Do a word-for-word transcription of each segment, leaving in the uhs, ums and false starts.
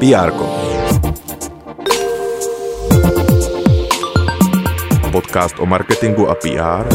P R ko. Podcast o marketingu a P R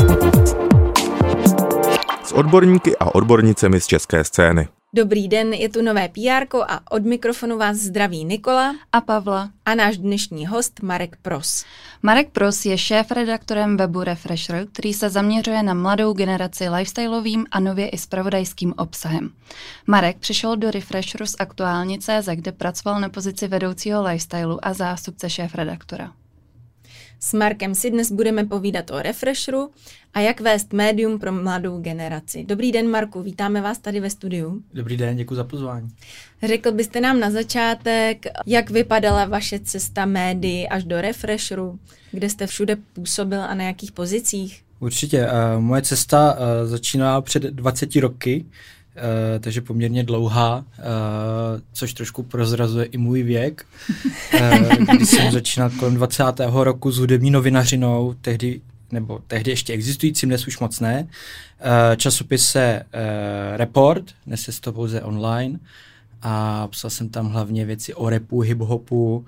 s odborníky a odbornicemi z české scény. Dobrý den, je tu nové P R ko a od mikrofonu vás zdraví Nikola a Pavla a náš dnešní host Marek Pros. Marek Pros je šéfredaktorem webu Refresher, který se zaměřuje na mladou generaci lifestyleovým a nově i zpravodajským obsahem. Marek přišel do Refresheru z Aktuálně tečka cé zet, kde pracoval na pozici vedoucího lifestylu a zástupce šéfredaktora. S Markem si dnes budeme povídat o Refresheru a jak vést médium pro mladou generaci. Dobrý den, Marku, vítáme vás tady ve studiu. Dobrý den, děkuji za pozvání. Řekl byste nám na začátek, jak vypadala vaše cesta médií až do Refresheru, kde jste všude působil a na jakých pozicích? Určitě. Uh, moje cesta uh, začínala před dvaceti roky, Uh, takže poměrně dlouhá, uh, což trošku prozrazuje i můj věk. Uh, když jsem začínal kolem dvacátého roku s hudební novinařinou, tehdy, nebo tehdy ještě existujícím, dnes už moc ne, uh, časopise uh, Report, dnes je to pouze online, a psal jsem tam hlavně věci o rapu, hip-hopu,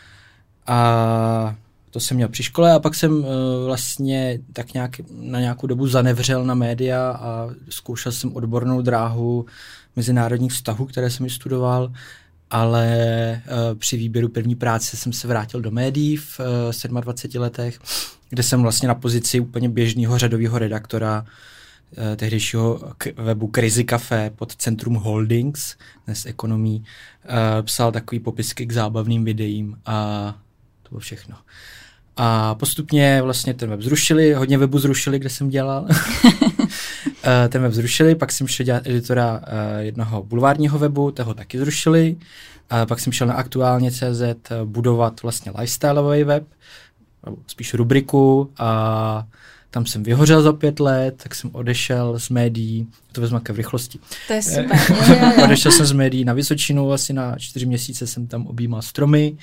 a to jsem měl při škole a pak jsem uh, vlastně tak nějak na nějakou dobu zanevřel na média a zkoušel jsem odbornou dráhu mezinárodních vztahů, které jsem studoval, ale uh, při výběru první práce jsem se vrátil do médií v uh, dvaceti sedmi letech, kde jsem vlastně na pozici úplně běžného řadového redaktora uh, tehdejšího k- webu Crazy Café pod Centrum Holdings, dnes ekonomí, uh, psal takový popisky k zábavným videím a to bylo všechno. A postupně vlastně ten web zrušili, hodně webu zrušili, kde jsem dělal. Ten web zrušili, pak jsem šel dělat editora jednoho bulvárního webu, toho taky zrušili. A pak jsem šel na Aktuálně tečka cé zet budovat vlastně lifestyleový web, spíš rubriku, a tam jsem vyhořel za pět let, tak jsem odešel z médií, to vezmu v rychlosti. To je super. Odešel jsem z médií na Vysočinu, asi na čtyři měsíce jsem tam objímal stromy.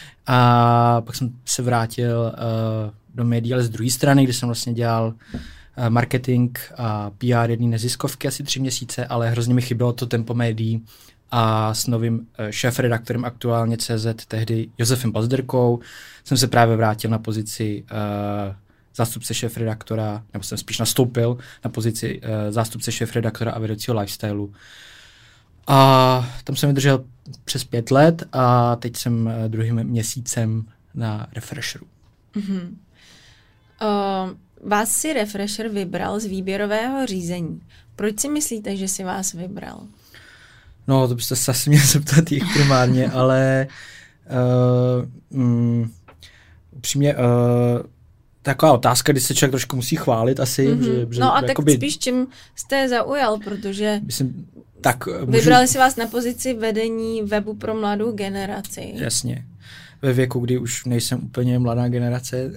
A pak jsem se vrátil uh, do médií, ale z druhé strany, kde jsem vlastně dělal uh, marketing a P R jedné neziskovky asi tři měsíce, ale hrozně mi chybělo to tempo médií a s novým uh, šéfredaktorem Aktuálně tečka cé zet, tehdy Josefem Bazderkou, jsem se právě vrátil na pozici uh, zástupce šéfredaktora, nebo jsem spíš nastoupil na pozici uh, zástupce šéfredaktora a vedoucího lifestylu. A tam jsem vydržel přes pět let a teď jsem druhým měsícem na Refresheru. Mm-hmm. Uh, vás si Refresher vybral z výběrového řízení. Proč si myslíte, že si vás vybral? No, to byste se asi měl zeptat jich primárně, ale uh, um, upřímně uh, taková otázka, kdy se člověk trošku musí chválit asi. Mm-hmm. Že, že, no a jakoby, tak spíš čím jste zaujal, protože myslím, tak, můžu... vybrali si vás na pozici vedení webu pro mladou generaci. Jasně. Ve věku, kdy už nejsem úplně mladá generace.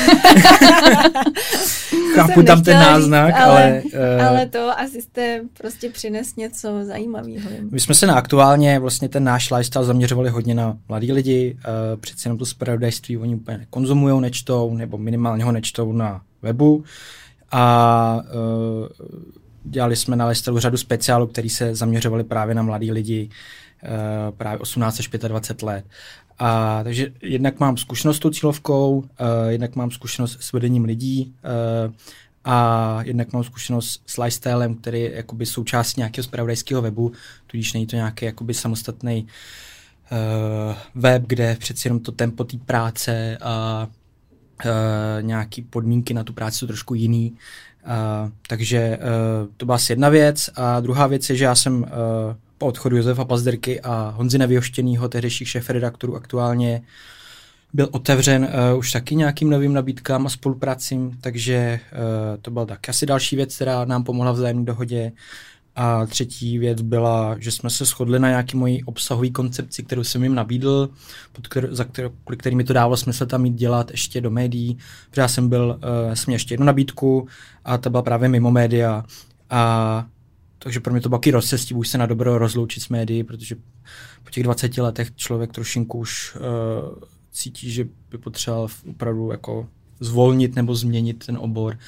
Chápu tam ten náznak, říct, ale... Ale, uh, ale to asi jste prostě přines něco zajímavého. My jsme se na Aktuálně, vlastně ten náš lifestyle zaměřovali hodně na mladý lidi. Uh, přeci jenom to zpravodajství oni úplně nekonzumujou, nečtou, nebo minimálně ho nečtou na webu. A uh, dělali jsme na lifestyle řadu speciálů, který se zaměřovali právě na mladý lidi, uh, právě osmnáct až dvacet pět let. A takže jednak mám zkušenost s tou cílovkou, uh, jednak mám zkušenost s vedením lidí uh, a jednak mám zkušenost s lifestylem, který je jakoby součástí nějakého zpravodajského webu, tudíž není to nějaký jakoby samostatný uh, web, kde přeci jenom to tempo té práce a uh, nějaký podmínky na tu práci jsou trošku jiný. Uh, takže uh, to byla asi jedna věc. A druhá věc je, že já jsem uh, po odchodu Josefa Bazderky a Honzy Nevyhoštěnýho, tehdejších šéfredaktorů Aktuálně, byl otevřen uh, už taky nějakým novým nabídkám a spolupracím, takže uh, to byla tak asi další věc, která nám pomohla v vzájemné dohodě. A třetí věc byla, že jsme se shodli na nějaký mojí obsahový koncepci, kterou jsem jim nabídl, pod kter- za kter- kvůli který mi to dávalo smysl tam jít dělat ještě do médií. Protože já jsem byl, uh, jsem měl ještě jednu nabídku a ta byla právě mimo média. A takže pro mě to bylo taky rozcestí, už se na dobro rozloučit s médií, protože po těch dvaceti letech člověk trošinku už uh, cítí, že by potřeboval opravdu jako zvolnit nebo změnit ten obor.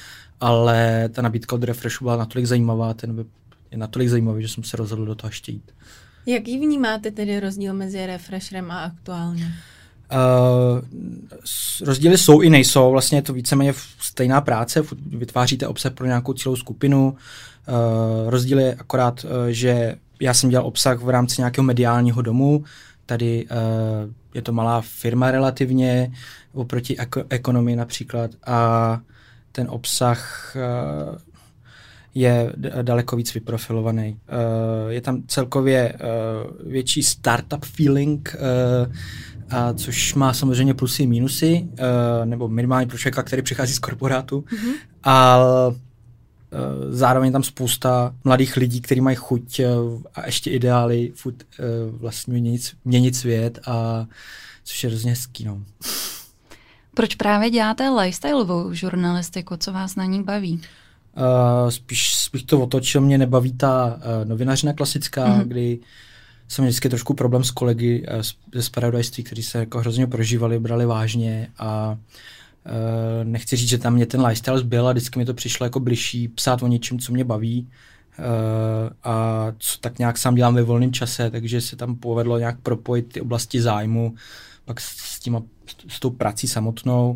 Ale ta nabídka od Refreshu byla natolik zajímavá, ten web je natolik zajímavý, že jsem se rozhodl do toho ještě jít. Jaký vnímáte tedy rozdíl mezi Refresherem a aktuálně? Uh, rozdíly jsou i nejsou, vlastně je to víceméně stejná práce, vytváříte obsah pro nějakou cílovou skupinu. Uh, rozdíl je akorát, uh, že já jsem dělal obsah v rámci nějakého mediálního domu, tady uh, je to malá firma relativně, oproti eko- ekonomii například, a ten obsah uh, je d- daleko víc vyprofilovaný. Uh, je tam celkově uh, větší startup feeling, uh, a což má samozřejmě plusy i mínusy, uh, nebo minimálně pro člověka, který přichází z korporátu. Mm-hmm. A uh, zároveň tam spousta mladých lidí, kteří mají chuť uh, a ještě ideály furt uh, vlastně měnit, měnit svět, a což je hrozně hezký. No. Proč právě děláte lifestyleovou žurnalistiku? Co vás na ní baví? Uh, spíš bych to otočil, mě nebaví ta uh, novinařina klasická, mm-hmm. kdy jsem vždycky trošku problém s kolegy uh, ze zpravodajství, kteří se jako hrozně prožívali, brali vážně, a uh, nechci říct, že tam mě ten lifestyle zbyl, a vždycky mi to přišlo jako bližší psát o něčem, co mě baví, uh, a co tak nějak sám dělám ve volném čase, takže se tam povedlo nějak propojit ty oblasti zájmu, pak s, tím, s tou prací samotnou,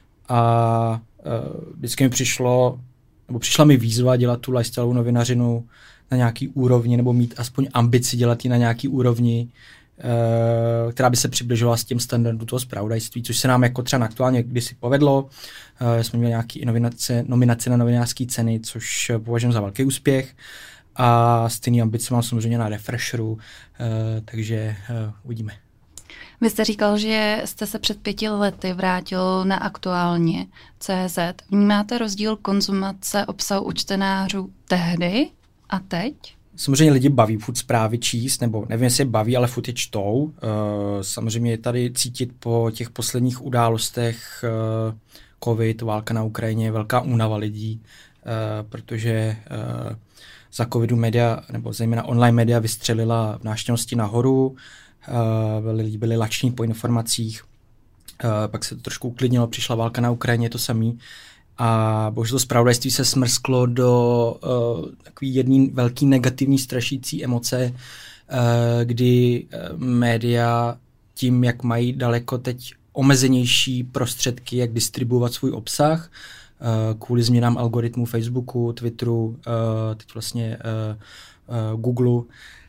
a uh, vždycky mi přišlo nebo přišla mi výzva dělat tu lifestyleovou novinařinu na nějaký úrovni, nebo mít aspoň ambici dělat ji na nějaký úrovni, uh, která by se přibližovala s tím standardům toho zpravodajství, což se nám jako třeba aktuálně kdysi povedlo. Uh, jsme měli nějaké nominace, nominace na novinářské ceny, což považujeme za velký úspěch, a stejný ambice mám samozřejmě na Refresheru, uh, takže uh, uvidíme. Vy jste říkal, že jste se před pěti lety vrátil na Aktuálně tečka cé zet. Vnímáte rozdíl konzumace obsahu u čtenářů tehdy a teď? Samozřejmě lidi baví furt zprávy číst, nebo nevím, jestli je baví, ale furt je čtou. Samozřejmě je tady cítit po těch posledních událostech covid, válka na Ukrajině, velká únava lidí, protože za covidu média, nebo zejména online média vystřelila v návštěvnosti nahoru. Uh, lidi byli lační po informacích, uh, pak se to trošku uklidnilo, přišla válka na Ukrajině, to samý, a bohužel to zpravodajství se smrsklo do uh, takový jedný velký negativní strašící emoce, uh, kdy uh, média tím, jak mají daleko teď omezenější prostředky, jak distribuovat svůj obsah, uh, kvůli změnám algoritmů Facebooku, Twitteru, uh, teď vlastně uh, uh, Googleu,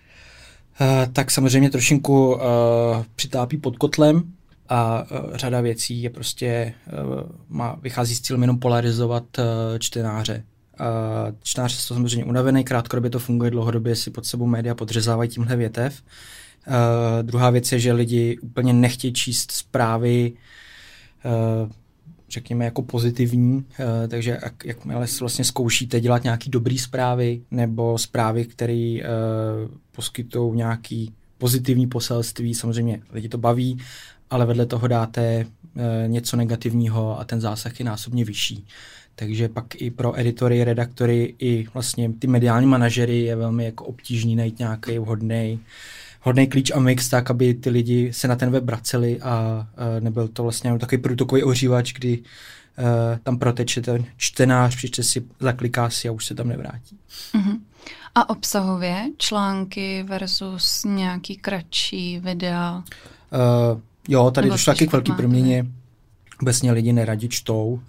Uh, tak samozřejmě trošinku uh, přitápí pod kotlem, a uh, řada věcí je prostě, uh, má, vychází s cílem jenom polarizovat uh, čtenáře. Uh, čtenář je samozřejmě unavený, krátkodobě to funguje, dlouhodobě si pod sebou média podřezávají tímhle větev. Uh, druhá věc je, že lidi úplně nechtějí číst zprávy, uh, řekněme, jako pozitivní, uh, takže jak, jakmile si vlastně zkoušíte dělat nějaký dobrý zprávy, nebo zprávy, které uh, poskytují nějaký pozitivní poselství, samozřejmě lidi to baví, ale vedle toho dáte uh, něco negativního a ten zásah je násobně vyšší. Takže pak i pro editory, redaktory, i vlastně ty mediální manažery je velmi jako obtížný najít nějaký vhodný hodný klíč a mix, tak, aby ty lidi se na ten web vraceli, a, a nebyl to vlastně takový průtokový ohřívač, kdy uh, tam proteče ten čtenář, přečte si, zakliká si a už se tam nevrátí. Uh-huh. A obsahově články versus nějaký kratší videa? Uh, jo, tady došlo taky k velký proměně. Obecně lidi neradi čtou, uh,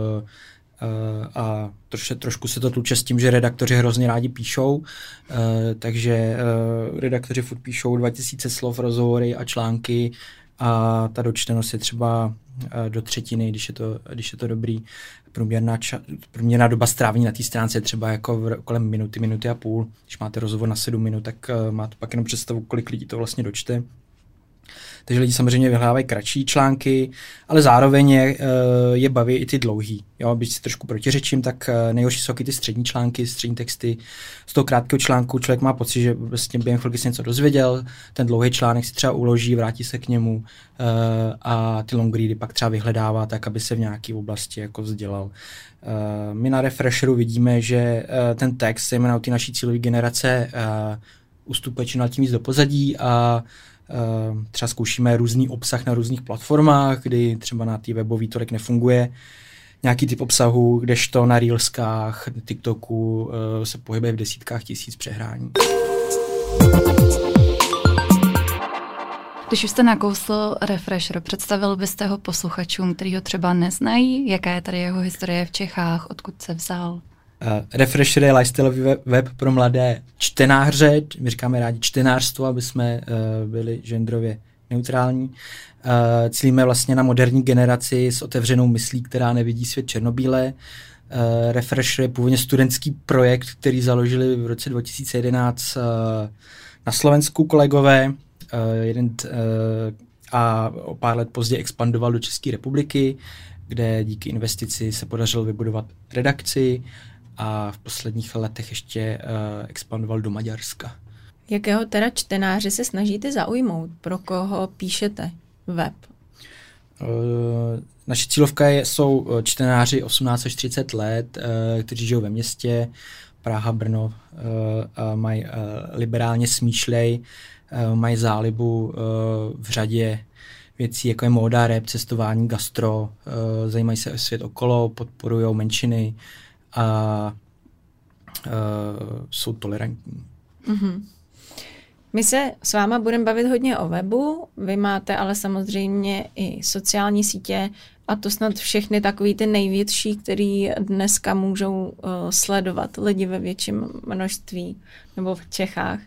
Uh, a troš, trošku se to tluče s tím, že redaktoři hrozně rádi píšou, uh, takže uh, redaktoři furt píšou dva tisíce slov, rozhovory a články, a ta dočtenost je třeba uh, do třetiny, když je to, když je to dobrý. Průměrná, ča, průměrná doba strávení na té stránce je třeba jako v, kolem minuty, minuty a půl. Když máte rozhovor na sedm minut, tak uh, máte pak jenom představu, kolik lidí to vlastně dočte. Takže lidi samozřejmě vyhledávají kratší články, ale zároveň je, je baví i ty dlouhý. Jo, když si trošku protiřečím, tak nejhorší jsou ty střední články, střední texty. Z toho krátkého článku člověk má pocit, že vlastně během chvilky si něco dozvěděl, ten dlouhý článek si třeba uloží, vrátí se k němu, a ty long ready pak třeba vyhledává tak, aby se v nějaké oblasti jako vzdělal. My na Refresheru vidíme, že ten text, zejména u té naší cílové generace, ustupuje čím dál tím víc do pozadí, a Uh, třeba zkoušíme různý obsah na různých platformách, kdy třeba na té webový tolik nefunguje nějaký typ obsahu, kdežto na Reelskách, TikToku uh, se pohybuje v desítkách tisíc přehrání. Když už jste nakousl Refresher, představil byste ho posluchačům, kteří ho třeba neznají? Jaká je tady jeho historie v Čechách? Odkud se vzal? Uh, Refresher je lifestyleový web pro mladé čtenáře. My říkáme rádi čtenářstvo, aby jsme uh, byli genderově neutrální. Uh, cílíme vlastně na moderní generaci s otevřenou myslí, která nevidí svět černobíle. Uh, Refresher je původně studentský projekt, který založili v roce dva tisíce jedenáct uh, na Slovensku kolegové. Uh, jeden t, uh, a o pár let později expandoval do České republiky, kde díky investici se podařilo vybudovat redakci a v posledních letech ještě uh, expandoval do Maďarska. Jakého teda čtenáře se snažíte zaujmout? Pro koho píšete web? Uh, naše cílovka je, jsou čtenáři osmnáct až třicet let, uh, kteří žijou ve městě, Praha, Brno, uh, uh, mají uh, liberálně smýšlej, uh, mají zálibu uh, v řadě věcí, jako je móda, rap, cestování, gastro, uh, zajímají se o svět okolo, podporují menšiny a uh, jsou tolerantní. Mm-hmm. My se s váma budeme bavit hodně o webu, vy máte ale samozřejmě i sociální sítě a to snad všechny takový ty největší, který dneska můžou uh, sledovat lidi ve větším množství nebo v Čechách.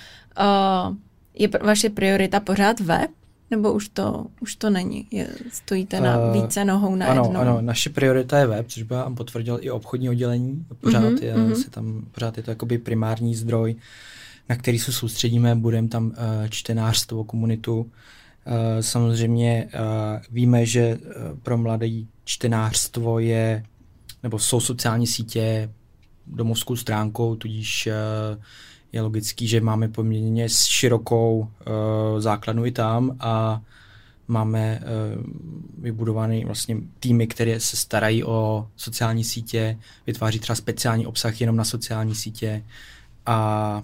Uh, je pr- vaše priorita pořád web? Nebo už to, už to není? Je, stojíte na uh, více nohou na ano, jednou? Ano, naše priorita je web, což by vám potvrdil i obchodní oddělení. Pořád, mm-hmm, je, mm-hmm. Se tam, pořád je to jakoby primární zdroj, na který se soustředíme, budeme tam uh, čtenářstvo, komunitu. Uh, samozřejmě uh, víme, že uh, pro mladé čtenářstvo je, nebo jsou sociální sítě domovskou stránkou, tudíž uh, je logický, že máme poměrně širokou uh, základnu i tam a máme uh, vybudované vlastně týmy, které se starají o sociální sítě, vytváří třeba speciální obsah jenom na sociální sítě a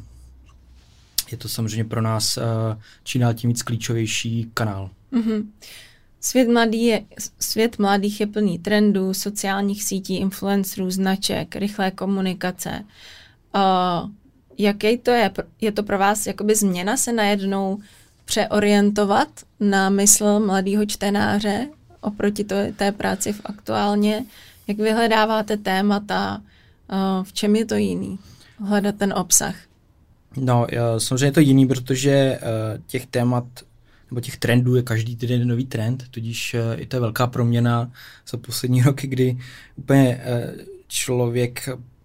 je to samozřejmě pro nás uh, čím dál tím víc klíčovější kanál. Mm-hmm. Svět, mladý je, svět mladých je plný trendů, sociálních sítí, influencerů, značek, rychlé komunikace. Uh, jaký to je? Je to pro vás jakoby změna se najednou přeorientovat na mysl mladého čtenáře oproti to, té práci v aktuálně? Jak vyhledáváte témata? Uh, v čem je to jiný? Hledat ten obsah? No, samozřejmě je to jiný, protože uh, těch témat nebo těch trendů je každý týden nový trend, tudíž uh, i to je velká proměna za poslední roky, kdy úplně uh, člověk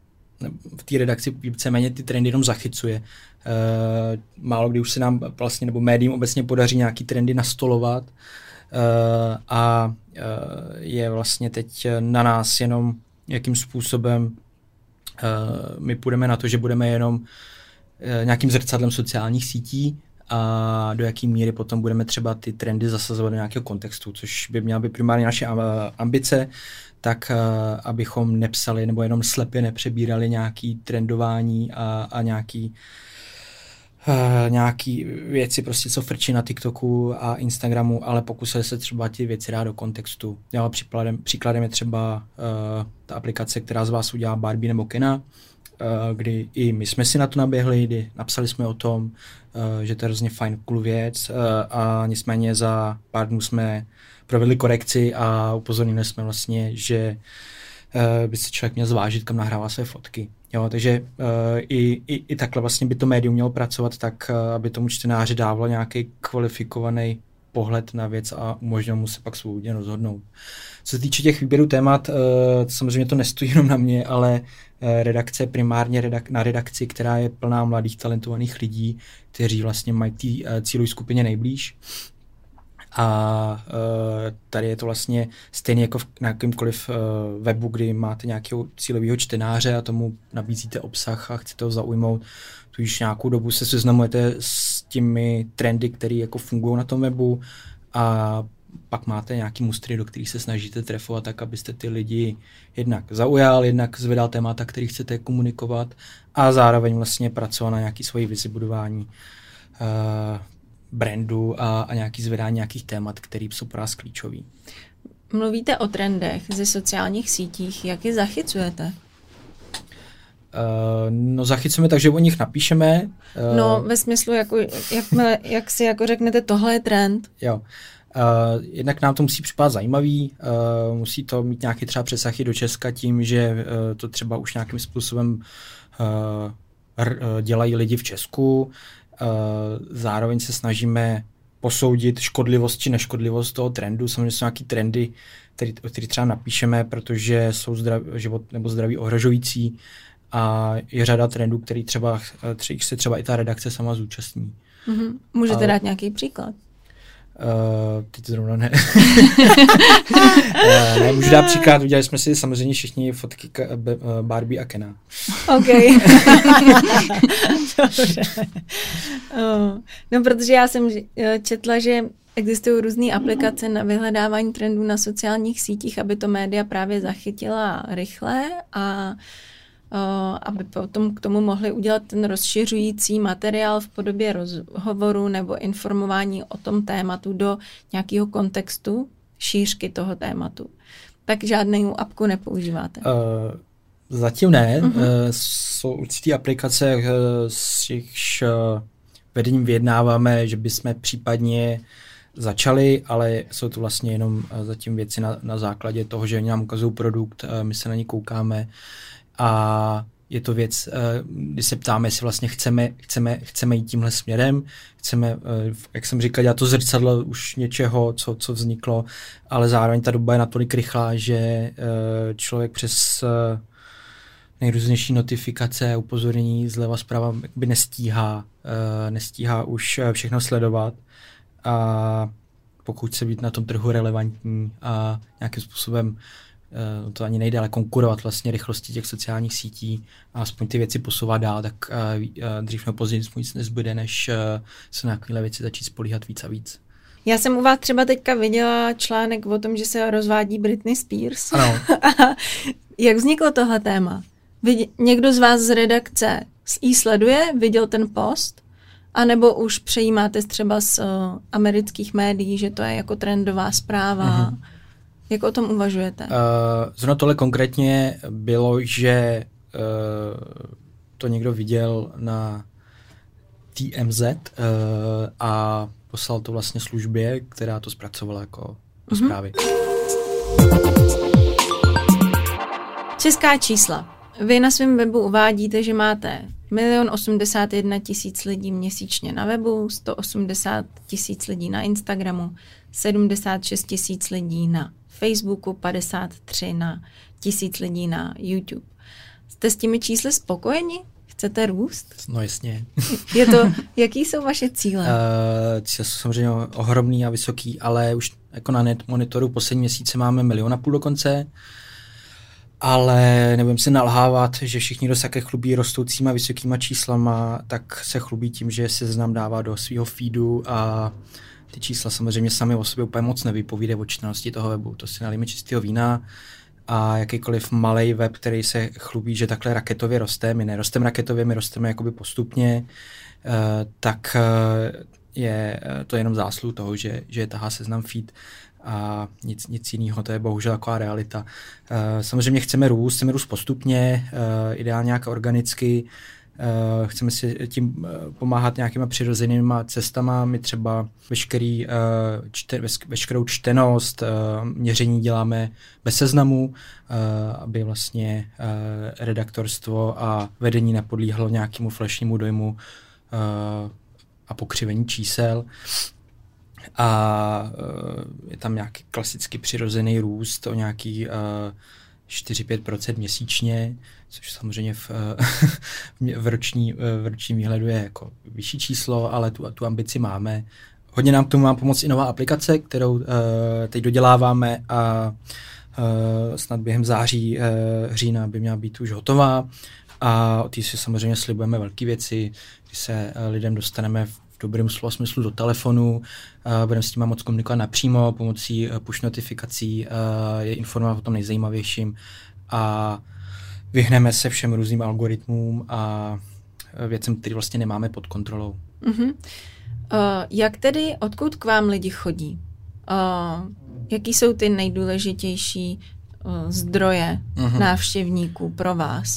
v té redakci víceméně ty trendy jenom zachycuje. Uh, málo kdy už se nám vlastně, nebo médiím obecně podaří nějaký trendy nastolovat uh, a uh, je vlastně teď na nás jenom, jakým způsobem uh, my půjdeme na to, že budeme jenom nějakým zrcadlem sociálních sítí a do jaký míry potom budeme třeba ty trendy zasazovat do nějakého kontextu, což by měla být primárně naše ambice, tak abychom nepsali nebo jenom slepě nepřebírali nějaký trendování a, a nějaký, uh, nějaký věci, prostě co frčí na TikToku a Instagramu, ale pokusili se třeba ty věci dát do kontextu. Já příkladem, příkladem je třeba uh, ta aplikace, která z vás udělá Barbie nebo Kena, kdy i my jsme si na to naběhli, kdy napsali jsme o tom, že to je hrozně fajn, cool věc a nicméně za pár dnů jsme provedli korekci a upozornili jsme vlastně, že by se člověk měl zvážit, kam nahrává své fotky. Jo, takže i, i, i takhle vlastně by to médium mělo pracovat tak, aby tomu čtenáři dávalo nějaký kvalifikovaný pohled na věc a umožnilo mu se pak svobodně rozhodnout. Co se týče těch výběrů témat, samozřejmě to nestojí jenom na mě, ale redakce primárně redak- na redakci, která je plná mladých talentovaných lidí, kteří vlastně mají té cílové skupině nejblíž. A uh, tady je to vlastně stejně jako v, na jakýmkoliv uh, webu, kdy máte nějakého cílového čtenáře a tomu nabízíte obsah a chcete ho zaujmout. Tudíž nějakou dobu se seznamujete s těmi trendy, které jako fungují na tom webu a pak máte nějaký mustry, do kterých se snažíte trefovat tak, abyste ty lidi jednak zaujal, jednak zvedal témata, který chcete komunikovat a zároveň vlastně pracoval na nějaký svoji vizi budování uh, brandu a, a nějaký zvedání nějakých témat, které jsou pro nás klíčový. Mluvíte o trendech ze sociálních sítích, jak je zachycujete? no zachycujeme tak, že o nich napíšeme. Uh, no ve smyslu, jako, jak, jak si jako řeknete, tohle je trend. Jo. Uh, jednak nám to musí připadat zajímavý, uh, musí to mít nějaký třeba přesah i do Česka tím, že uh, to třeba už nějakým způsobem uh, r, uh, dělají lidi v Česku. Uh, zároveň se snažíme posoudit škodlivost či neškodlivost toho trendu. Samozřejmě jsou nějaký trendy, který, který třeba napíšeme, protože jsou zdrav, život nebo zdraví ohrožující, a je řada trendů, který třeba, který se třeba i ta redakce sama zúčastní. Mm-hmm. Můžete Ale, dát nějaký příklad? Uh, teď zrovna ne. uh, ne. Můžu dát příklad, udělali jsme si samozřejmě všichni fotky k, b, uh, Barbie a Kena. OK. Dobře. Uh, no, protože já jsem četla, že existují různé aplikace na vyhledávání trendů na sociálních sítích, aby to média právě zachytila rychle a Uh, aby potom k tomu mohli udělat ten rozšiřující materiál v podobě rozhovoru nebo informování o tom tématu do nějakého kontextu, šířky toho tématu. Tak žádnou apku nepoužíváte? Uh, zatím ne. Uh-huh. Uh, jsou určitý aplikace, uh, s jejichž uh, vedením vyjednáváme, že bychom případně začali, ale jsou to vlastně jenom uh, zatím věci na, na základě toho, že nám ukazují produkt, uh, my se na ně koukáme. A je to věc, kdy se ptáme, jestli vlastně chceme, chceme, chceme jít tímhle směrem, chceme, jak jsem říkal, dělat to zrcadlo už něčeho, co, co vzniklo, ale zároveň ta doba je natolik rychlá, že člověk přes nejrůznější notifikace, upozornění zleva zprava by nestíhá, nestíhá už všechno sledovat. A pokud chce být na tom trhu relevantní a nějakým způsobem Uh, to ani nejde, ale konkurovat vlastně rychlosti těch sociálních sítí a aspoň ty věci posouvat dál, tak uh, uh, dřív nebo později nic nezbyde, než uh, se na takovéhle věci začít spolíhat víc a víc. Já jsem u vás třeba teďka viděla článek o tom, že se rozvádí Britney Spears. Ano. Jak vzniklo tohle téma? Vidě- někdo z vás z redakce jí sleduje, viděl ten post, anebo už přejímáte třeba z uh, amerických médií, že to je jako trendová zpráva? Mm-hmm. Jak o tom uvažujete? Uh, zrovna tohle konkrétně bylo, že uh, to někdo viděl na T M Z uh, a poslal to vlastně službě, která to zpracovala jako do uh-huh. zprávy. Česká čísla. Vy na svém webu uvádíte, že máte milion osmdesát jedna tisíc lidí měsíčně na webu, sto osmdesát tisíc lidí na Instagramu, sedmdesát šest tisíc lidí na Facebooku, padesát tři na tisíc lidí na YouTube. Jste s těmi čísly spokojeni? Chcete růst? No jasně. Je to, jaký jsou vaše cíle? Uh, cíle jsou samozřejmě ohromný a vysoký, ale už jako na net monitoru poslední měsíce máme milion a půl dokonce. Ale nebudem si nalhávat, že všichni, kdo se také chlubí rostoucíma vysokýma číslama, tak se chlubí tím, že seznam dává do svého feedu a ty čísla samozřejmě sami o sobě úplně moc nevypovídají o čtenosti toho webu. To si nalijeme čistého vína a jakýkoliv malej web, který se chlubí, že takhle raketově roste, my nerosteme raketově, my rosteme jakoby postupně, tak je to jenom zásluh toho, že, že je tahá seznam feed a nic, nic jiného, to je bohužel taková realita. Samozřejmě chceme růst, chceme růst postupně, ideálně nějak organicky, Uh, chceme si tím uh, pomáhat nějakýma přirozenýma cestama. My třeba veškerý, uh, čte, veškerou čtenost, uh, měření děláme bez seznamu, uh, aby vlastně uh, redaktorstvo a vedení nepodlíhalo nějakému falešnému dojmu uh, a pokřivení čísel. A uh, je tam nějaký klasicky přirozený růst o nějaký uh, čtyři až pět procent měsíčně, což samozřejmě v, v, roční, v ročním výhledu je jako vyšší číslo, ale tu, tu ambici máme. Hodně nám k tomu má pomoct i nová aplikace, kterou uh, teď doděláváme a uh, snad během září, uh, října by měla být už hotová. A od té si samozřejmě slibujeme velké věci, kdy se uh, lidem dostaneme v v dobrém slova smyslu do telefonu, uh, budeme s tím moc komunikovat napřímo pomocí uh, push notifikací, uh, je informovat o tom nejzajímavějším a vyhneme se všem různým algoritmům a uh, věcem, které vlastně nemáme pod kontrolou. Uh-huh. Uh, jak tedy, odkud k vám lidi chodí? Uh, jaký jsou ty nejdůležitější uh, zdroje uh-huh. návštěvníků pro vás?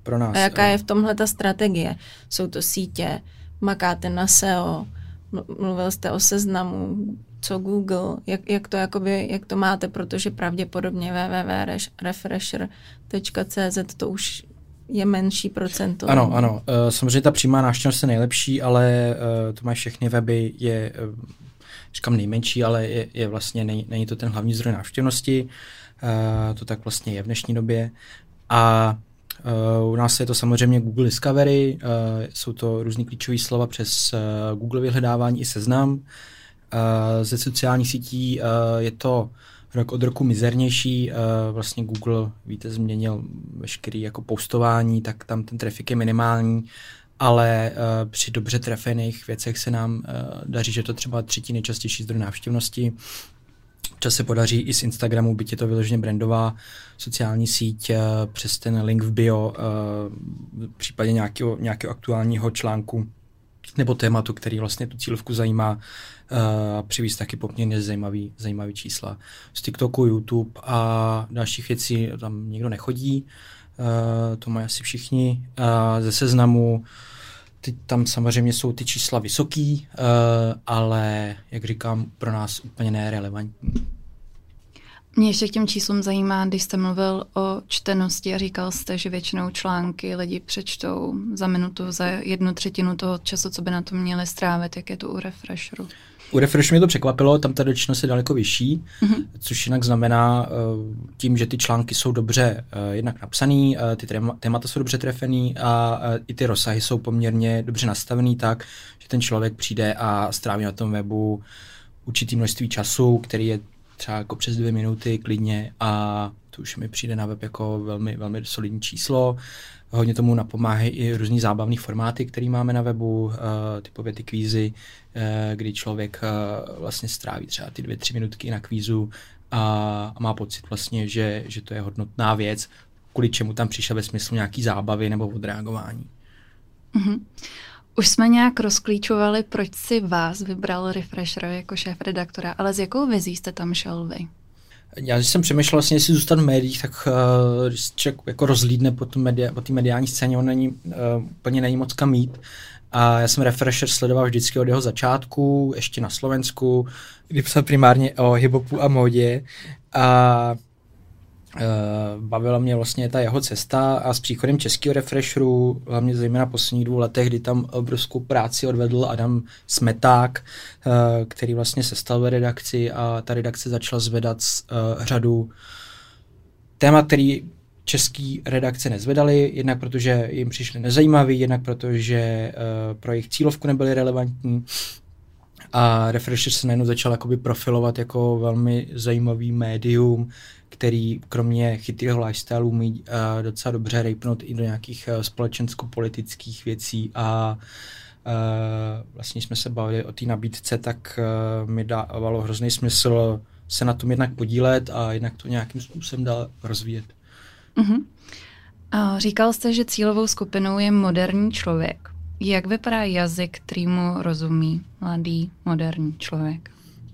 pro nás. A jaká je v tomhle ta strategie? Jsou to sítě, makáte na S E O, mluvil jste o Seznamu, co Google, jak, jak, to, jakoby, jak to máte, protože pravděpodobně w w w tečka refresher tečka c z to už je menší procento. Ano, ano. Samozřejmě ta přímá návštěvnost je nejlepší, ale to mají všechny weby, je, říkám nejmenší, ale je, je vlastně, nej, není to ten hlavní zdroj návštěvnosti. To tak vlastně je v dnešní době. A u nás je to samozřejmě Google Discovery, jsou to různý klíčové slova přes Google vyhledávání i Seznam. Ze sociálních sítí je to rok od roku mizernější. Vlastně Google, víte, změnil veškerý jako postování, tak tam ten trafik je minimální, ale při dobře trefených věcech se nám daří, že to třeba třetí nejčastější zdroj návštěvnosti. Čas se podaří i z Instagramu, byť je to vyloženě brandová sociální síť, přes ten link v bio, v případě nějakého, nějakého aktuálního článku nebo tématu, který vlastně tu cílovku zajímá, a přivést taky poměrně zajímavý, zajímavý čísla. Z TikToku, YouTube a dalších věcí tam nikdo nechodí, to mají asi všichni. Ze Seznamu ty, tam samozřejmě jsou ty čísla vysoký, ale jak říkám, pro nás úplně nerelevantní. Mě ještě k těm číslům zajímá, když jste mluvil o čtenosti a říkal jste, že většinou články lidi přečtou za minutu, za jednu třetinu toho času, co by na to měli strávit, jak je to u Refresheru. U Refresheru mě to překvapilo, tam ta dočtenost je daleko vyšší, mm-hmm. což jinak znamená tím, že ty články jsou dobře jednak napsaný, ty témata jsou dobře trefený a i ty rozsahy jsou poměrně dobře nastavený tak, že ten člověk přijde a stráví na tom webu určitý množství času, který je třeba jako přes dvě minuty klidně a to už mi přijde na web jako velmi, velmi solidní číslo. Hodně tomu napomáhají i různý zábavný formáty, který máme na webu, uh, typově ty kvízy, uh, kdy člověk uh, vlastně stráví třeba ty dvě, tři minutky na kvízu a, a má pocit vlastně, že, že to je hodnotná věc, kvůli čemu tam přišel ve smyslu nějaký zábavy nebo odreagování. Mm-hmm. Už jsme nějak rozklíčovali, proč si vás vybral Refresher jako šéf-redaktora, ale s jakou vizí jste tam šel vy? Já když jsem přemýšlel vlastně, jestli zůstat v médiích, tak uh, když člověk jako rozlídne po té media, mediální scéně, on není, uh, úplně není moc kam jít. A já jsem Refresher sledoval vždycky od jeho začátku, ještě na Slovensku, kdy psal primárně o hip-hopu a módě. A Uh, bavila mě vlastně ta jeho cesta a s příchodem českého Refresheru, hlavně zejména v posledních dvou letech, kdy tam obrovskou práci odvedl Adam Smeták, uh, který vlastně sestal ve redakci a ta redakce začala zvedat uh, řadu témat, který český redakce nezvedali, jednak protože jim přišly nezajímavý, jednak protože uh, pro jejich cílovku nebyly relevantní. A Refresher se najednou začal jakoby profilovat jako velmi zajímavý médium, který kromě chytrého lifestyleu umí uh, docela dobře rejpnout i do nějakých uh, společensko-politických věcí a uh, vlastně jsme se bavili o té nabídce, tak uh, mi dávalo hrozný smysl se na tom jednak podílet a jednak to nějakým způsobem dál rozvíjet. Uh-huh. A říkal jste, že cílovou skupinou je moderní člověk. Jak vypadá jazyk, kterýmu rozumí mladý, moderní člověk?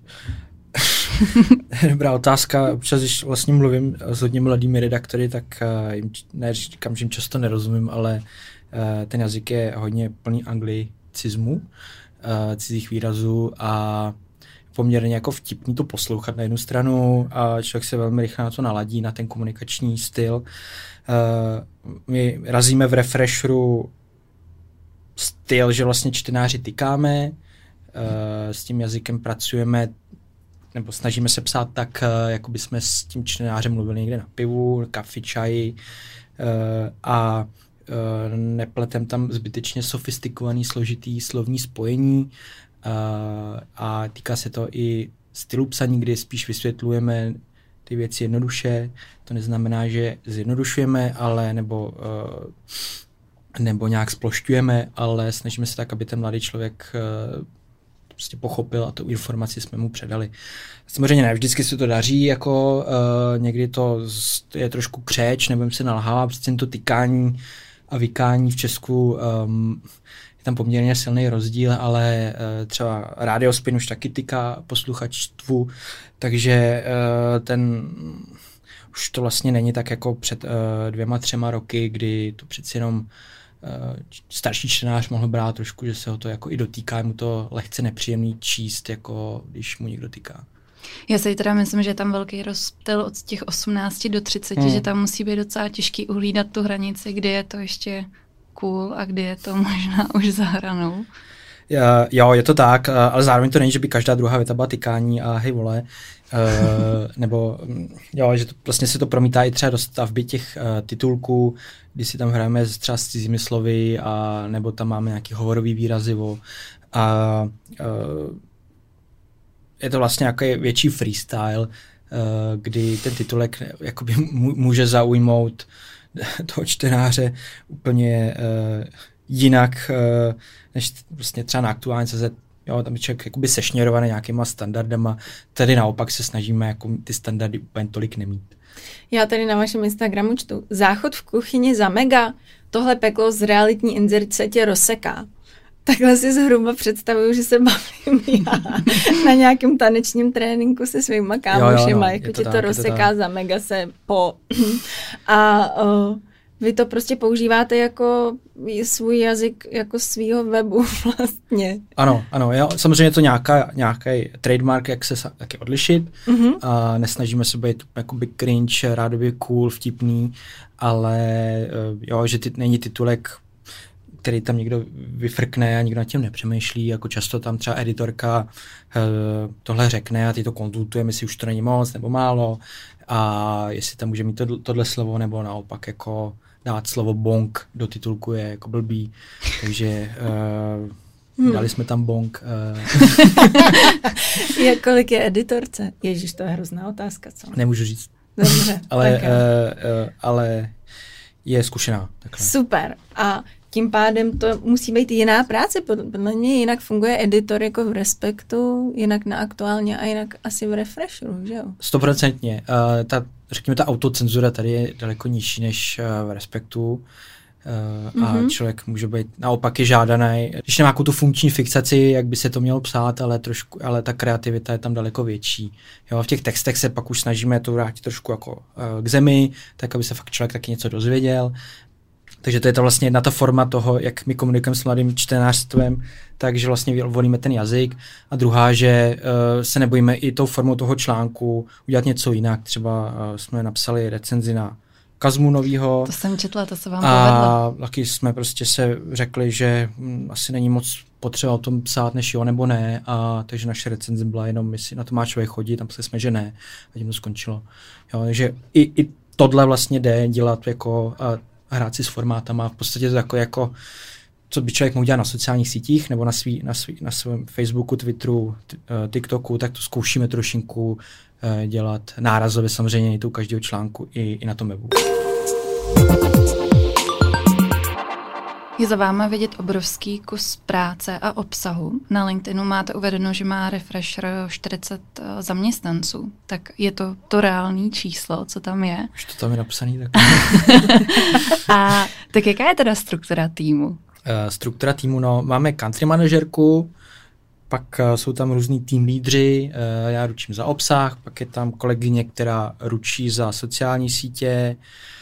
Dobrá otázka. Občas, když vlastně mluvím s hodně mladými redaktory, tak uh, jim, ne, říkám, že jim často nerozumím, ale uh, ten jazyk je hodně plný anglicismu, uh, cizích výrazů a poměrně jako vtipný to poslouchat na jednu stranu a člověk se velmi rychle na to naladí, na ten komunikační styl. Uh, my razíme v Refresheru styl, že vlastně čtenáři tykáme, uh, s tím jazykem pracujeme, nebo snažíme se psát tak, uh, jako by jsme s tím čtenářem mluvili někde na pivu, kafi, čaji uh, a uh, nepletem tam zbytečně sofistikovaný, složitý slovní spojení uh, a týká se to i stylu psaní, kdy spíš vysvětlujeme ty věci jednoduše. To neznamená, že zjednodušujeme, ale nebo uh, nebo nějak splošťujeme, ale snažíme se tak, aby ten mladý člověk uh, prostě pochopil a tu informaci jsme mu předali. Samozřejmě ne, vždycky se to daří, jako uh, někdy to je trošku křeč, nebudem se nalhávat, prostě to tykání a vykání v Česku um, je tam poměrně silný rozdíl, ale uh, třeba Radiospin už taky tyká posluchačstvu, takže uh, ten už to vlastně není tak jako před uh, dvěma, třema roky, kdy to přeci jenom uh, starší čtenář mohl brát trošku, že se ho to jako i dotýká, mu to lehce nepříjemný číst, jako když mu někdo týká. Já si teda myslím, že je tam velký rozptyl od těch osmnácti do třiceti, hmm. že tam musí být docela těžký uhlídat tu hranici, kdy je to ještě cool a kdy je to možná už za hranou. Jo, je to tak, ale zároveň to není, že by každá druhá věta byla tykání a hej vole, uh, nebo jo, že to, vlastně se to promítá i třeba do stavby těch uh, titulků, kdy si tam hrajeme třeba s cizími slovy, a nebo tam máme nějaký hovorový výrazivo a uh, je to vlastně nějaký větší freestyle, uh, kdy ten titulek jakoby může zaujmout toho čtenáře úplně uh, jinak, uh, než vlastně třeba na aktuálně tečka cé zet. Jo, tam je člověk jakoby sešněrovaný nějakýma standardama, tady naopak se snažíme jako ty standardy úplně tolik nemít. Já tady na vašem Instagramu čtu, záchod v kuchyni za mega, tohle peklo z realitní inzerce tě rozseká. Takhle si zhruba představuju, že se bavím já na nějakém tanečním tréninku se svýma kámošima, jako tě to, to rozseká to za mega se po. A uh, vy to prostě používáte jako svůj jazyk, jako svýho webu vlastně. Ano, ano, jo, samozřejmě je to nějaká, nějaký trademark, jak se taky odlišit. Mm-hmm. A nesnažíme se být jakoby cringe, rádoby cool, vtipný, ale jo, že ty, není titulek, který tam někdo vyfrkne a nikdo nad tím nepřemýšlí, jako často tam třeba editorka uh, tohle řekne a ty to konzultujeme, jestli už to není moc nebo málo a jestli tam může mít to, tohle slovo nebo naopak jako dát slovo bonk do titulku je jako blbý, takže uh, hmm. dali jsme tam bonk. Uh. Jak kolik je editorce? Ježíš, to je hrozná otázka, co? Nemůžu říct. Dobře. ale, okay. uh, uh, ale je zkušená. Takhle. Super. A tím pádem to musí být jiná práce, podle mě jinak funguje editor jako v Respektu, jinak na Aktuálně a jinak asi v Refresheru, že jo? Stoprocentně. Uh, ta, řekněme, ta autocenzura tady je daleko nižší než uh, v Respektu uh, a mm-hmm. člověk může být naopak je žádaný. Když nemá jako tu funkční fixaci, jak by se to mělo psát, ale, trošku, ale ta kreativita je tam daleko větší. Jo, v těch textech se pak už snažíme to vrátit trošku jako uh, k zemi, tak aby se fakt člověk taky něco dozvěděl. Takže to je to vlastně jedna ta forma toho, jak my komunikujeme s mladým čtenářstvem, takže vlastně volíme ten jazyk. A druhá, že uh, se nebojíme i tou formou toho článku udělat něco jinak. Třeba uh, jsme napsali recenzi na Kazmu novýho. To jsem četla, to se vám a povedlo. A taky jsme prostě se řekli, že hm, asi není moc potřeba o tom psát, než jo nebo ne. A takže naše recenze byla jenom, jestli na to má člověk chodit, tam jsme, že ne. A tím to skončilo. Jo, takže i, i tohle vlastně jde dělat jako... Uh, hrát si s formátama, v podstatě to jako, jako co by člověk mohl dělat na sociálních sítích nebo na, svý, na, svý, na svém Facebooku, Twitteru, t, uh, TikToku, tak to zkoušíme trošinku uh, dělat nárazově samozřejmě i tu každého článku i, i na tom webu. Je za váma vidět obrovský kus práce a obsahu. Na LinkedInu máte uvedeno, že má Refresher čtyřicet zaměstnanců. Tak je to to reální číslo, co tam je? Už to tam je napsaný. Tak. A tak jaká je teda struktura týmu? Uh, struktura týmu, no, máme country manažerku, pak uh, jsou tam různý tým lídři, uh, já ručím za obsah, pak je tam kolegyně, která ručí za sociální sítě,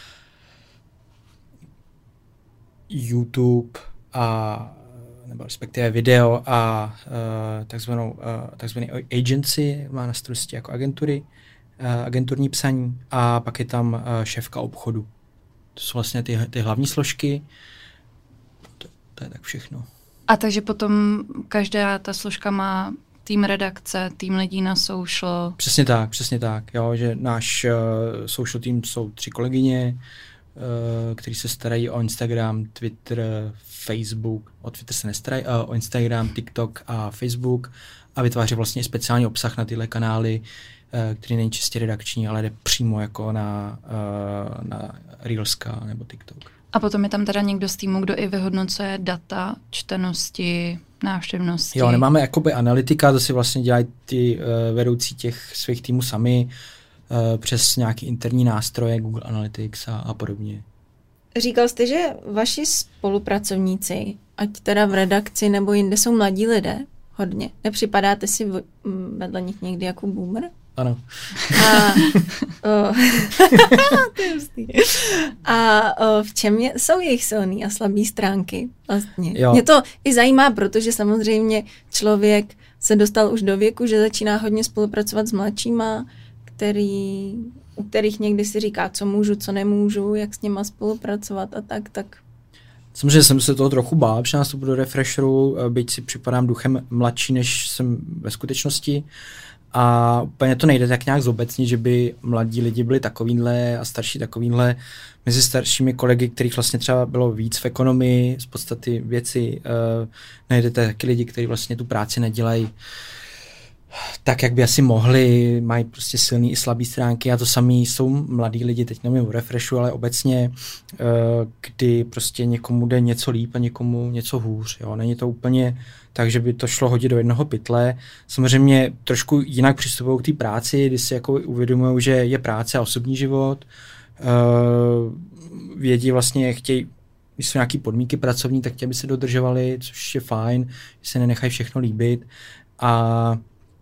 YouTube a nebo respektive video a uh, takzvanou uh, takzvaný agency, má na starosti jako agentury, uh, agenturní psaní a pak je tam uh, šéfka obchodu. To jsou vlastně ty, ty hlavní složky. To, to je tak všechno. A takže potom každá ta složka má tým redakce, tým lidí na social. Přesně tak, přesně tak. Jo, že náš uh, social tým jsou tři kolegyně, Uh, který se starají o Instagram, Twitter, Facebook. O Twitter se nestarají, uh, o Instagram, TikTok a Facebook a vytváří vlastně speciální obsah na tyhle kanály, uh, který není čistě redakční, ale jde přímo jako na, uh, na Reelska nebo TikTok. A potom je tam teda někdo z týmu, kdo i vyhodnocuje data, čtenosti, návštěvnosti. Jo, nemáme jakoby analytika, to si vlastně dělají ty uh, vedoucí těch svých týmů sami, přes nějaký interní nástroje, Google Analytics a, a podobně. Říkal jste, že vaši spolupracovníci, ať teda v redakci nebo jinde, jsou mladí lidé hodně. Nepřipadáte si vedle nich někdy jako boomer? Ano. A, o, to je hustý. A o, v čem je, jsou jejich silné a slabé stránky vlastně? Jo. Mě to i zajímá, protože samozřejmě člověk se dostal už do věku, že začíná hodně spolupracovat s mladšíma, který, u kterých někdy si říká, co můžu, co nemůžu, jak s nima spolupracovat a tak, tak. Samozřejmě jsem se toho trochu bál při nástupu do Refresheru, byť si připadám duchem mladší, než jsem ve skutečnosti. A úplně to nejde tak nějak zobecnit, že by mladí lidi byli takovýhle a starší takovýhle. Mezi staršími kolegy, kterých vlastně třeba bylo víc v ekonomii, z podstaty věci, uh, najdete taky lidi, kteří vlastně tu práci nedělají tak, jak by asi mohli, mají prostě silný i slabý stránky a to samý jsou mladí lidi, teď nevím o Refreshu, ale obecně, uh, kdy prostě někomu jde něco líp a někomu něco hůř. Jo? Není to úplně tak, že by to šlo hodit do jednoho pytle. Samozřejmě trošku jinak přistupují k té práci, kdy si jako uvědomují, že je práce a osobní život. Uh, vědí vlastně, chtějí, když jsou nějaké podmínky pracovní, tak chtějí, aby se dodržovaly, což je fajn, že se nenechají všechno líbit. A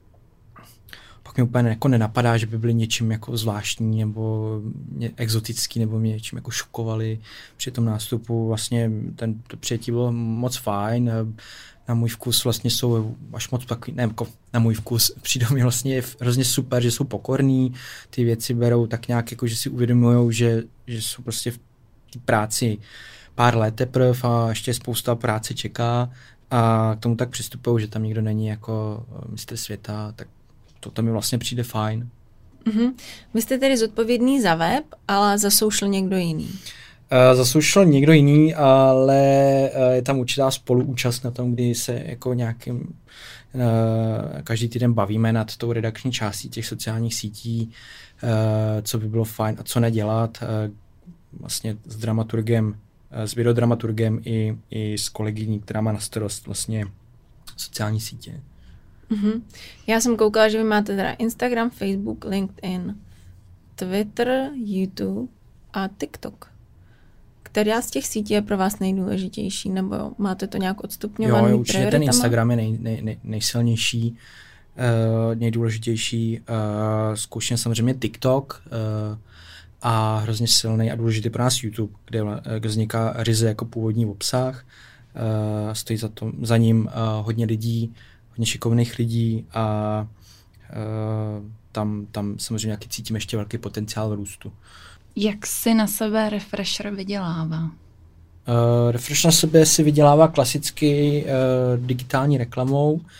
pak mi úplně jako nenapadá, že by byli něčím jako zvláštní nebo exotický, nebo mě něčím jako šokovali při tom nástupu. Vlastně ten, to přijetí bylo moc fajn. Na můj vkus vlastně jsou až moc takový, ne, jako na můj vkus přijde mi vlastně hrozně super, že jsou pokorní, ty věci berou tak nějak, jako že si uvědomujou, že, že jsou prostě v té práci pár let teprv a ještě spousta práce čeká a k tomu tak přistupují, že tam nikdo není jako mistr světa, tak to tam mi vlastně přijde fajn. Mm-hmm. Vy jste tedy zodpovědný za web, ale za social někdo jiný? Uh, za social někdo jiný, ale uh, je tam určitá spoluúčast na tom, kdy se jako nějakým uh, každý týden bavíme nad tou redakční částí těch sociálních sítí, uh, co by bylo fajn a co nedělat. Uh, vlastně s dramaturgem, uh, s videodramaturgem i, i s kolegyní, která má na starost vlastně sociální sítě. Mm-hmm. Já jsem koukala, že vy máte teda Instagram, Facebook, LinkedIn, Twitter, YouTube a TikTok. Která z těch sítí je pro vás nejdůležitější, nebo máte to nějak odstupňovaný? Jo, určitě ten Instagram je nej, nej, nej, nejsilnější, uh, nejdůležitější. Uh, zkouším samozřejmě TikTok uh, a hrozně silný a důležitý pro nás YouTube, kde, uh, kde vzniká ryze jako původní obsah. Uh, stojí za, to, za ním uh, hodně lidí, hodně šikovných lidí a uh, tam, tam samozřejmě nějaký cítím ještě velký potenciál růstu. Jak si na sebe Refresher vydělává? Uh, Refresher na sebe si vydělává klasicky uh, digitální reklamou. Uh,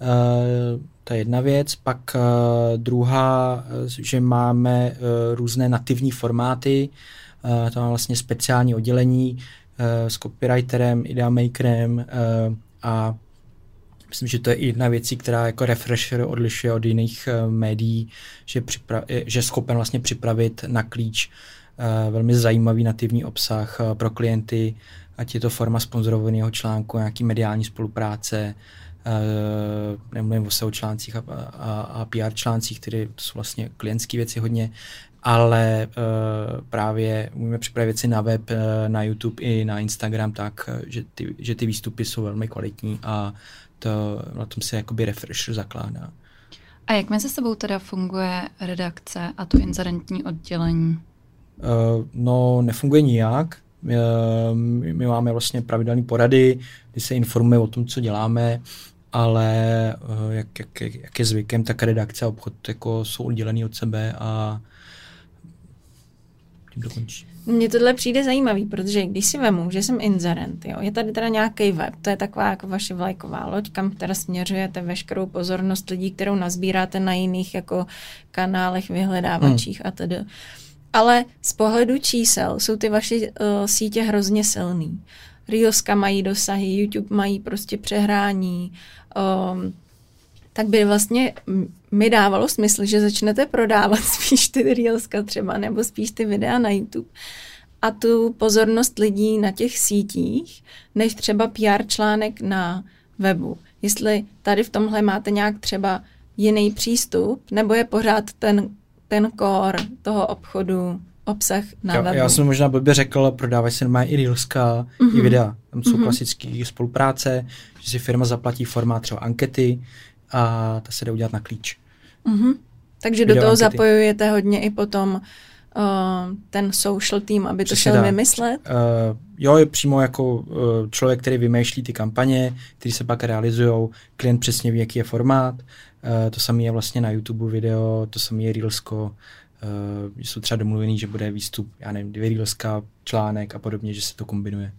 to je jedna věc. Pak uh, druhá, že máme uh, různé nativní formáty. Uh, to má vlastně speciální oddělení uh, s copywriterem, ideamakerem uh, a myslím, že to je i jedna věcí, která jako Refresher odlišuje od jiných uh, médií, že, připra- že je schopen vlastně připravit na klíč uh, velmi zajímavý nativní obsah uh, pro klienty, ať je to forma sponzorovaného článku, nějaký mediální spolupráce, uh, nemluvím o S E O článcích a, a, a P R článcích, které to jsou vlastně klientské věci hodně, ale uh, právě umíme připravit věci na web, uh, na YouTube i na Instagram tak, že ty, že ty výstupy jsou velmi kvalitní a to, na tom se jakoby Refresher zakládá. A jak mezi sebou teda funguje redakce a to inzerentní oddělení? Uh, no, nefunguje nijak. Uh, my, my máme vlastně pravidelné porady, kdy se informujeme o tom, co děláme, ale uh, jak, jak, jak je zvykem, tak redakce a obchod jako jsou oddělený od sebe a tím dokončí. Mně tohle přijde zajímavý, protože když si vemu, že jsem inzerent, jo, je tady teda nějaký web, to je taková jako vaše vlajková loď, kam teda směřujete veškerou pozornost lidí, kterou nazbíráte na jiných jako kanálech, vyhledávačích hmm. a tedy. Ale z pohledu čísel jsou ty vaše uh, sítě hrozně silný. Reelska mají dosahy, YouTube mají prostě přehrání, um, tak by vlastně mi dávalo smysl, že začnete prodávat spíš ty Reelska třeba, nebo spíš ty videa na YouTube a tu pozornost lidí na těch sítích, než třeba P R článek na webu. Jestli tady v tomhle máte nějak třeba jiný přístup, nebo je pořád ten, ten core toho obchodu, obsah na já, webu. Já jsem možná blbě řekl, prodávají se normálně i Reelska, mm-hmm. i videa. Tam jsou mm-hmm. klasické spolupráce, že si firma zaplatí formát třeba ankety, a ta se jde udělat na klíč. Mm-hmm. Takže do toho zapojujete hodně i potom uh, ten social team, aby to šel vymyslet? Uh, jo, je přímo jako uh, člověk, který vymýšlí ty kampaně, který se pak realizujou. Klient přesně ví, jaký je formát. Uh, to samé je vlastně na YouTube video, to samé je Reelsko. Uh, jsou třeba domluvený, že bude výstup, já nevím, dvě Reelska, článek a podobně, že se to kombinuje.